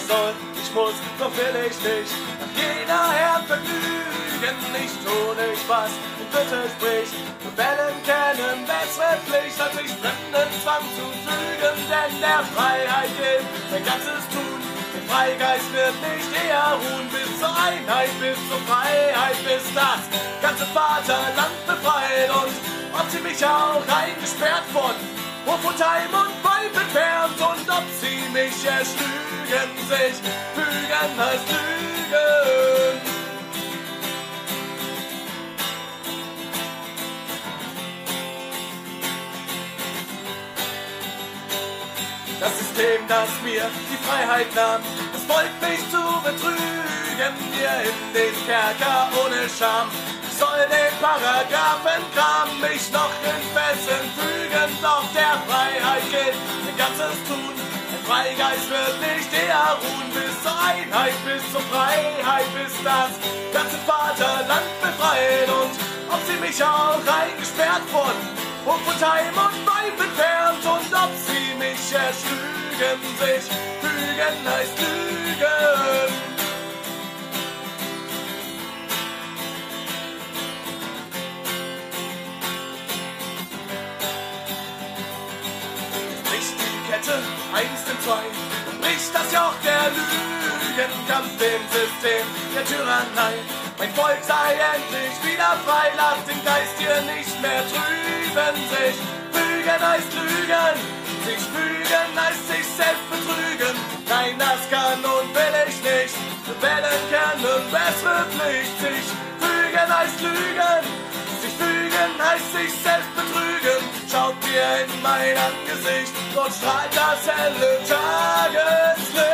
soll, ich muss, doch will ich nicht. Nach jeder Herr vergnügen, ich tue nicht was und Bitte spricht. Rebellen kennen bessere Pflicht, als sich fremden Zwang zu fügen, denn der Freiheit gilt sein ganzes Tun. Der Freigeist wird nicht eher ruhen, bis zur Einheit, bis zur Freiheit, bis das ganze Vaterland befreit. Und ob sie mich auch eingesperrt von Hof und Heim und Weib entfernt, und ob sie mich erschlügen, sich fügen heißt lügen. Das System, das mir die Freiheit nahm, es folgt mich zu betrügen, mir in den Kerker ohne Scham. Ich soll den Paragraphenkram mich noch in Fesseln fügen, doch der Freiheit gilt mein ganzes Tun. Der Freigeist wird nicht eher ruhen, bis zur Einheit, bis zur Freiheit, bis das ganze Vaterland befreit. Und ob sie mich auch eingesperrt von Hof und Heim und Weib entfernt, und ob sie mich erschlügen, sich fügen heißt lügen. Einst in zwei, und bricht das Joch der Lügenkampf dem System der Tyrannei. Mein Volk sei endlich wieder frei, lasst den Geist hier nicht mehr trüben. Sich fügen heißt lügen, sich fügen heißt sich selbst betrügen. Nein, das kann und will ich nicht, Rebellen kennen bessere Pflicht. Sich fügen heißt lügen, sich fügen heißt sich selbst betrügen. Schaut mir in mein Angesicht, dort strahlt das helle Tageslicht.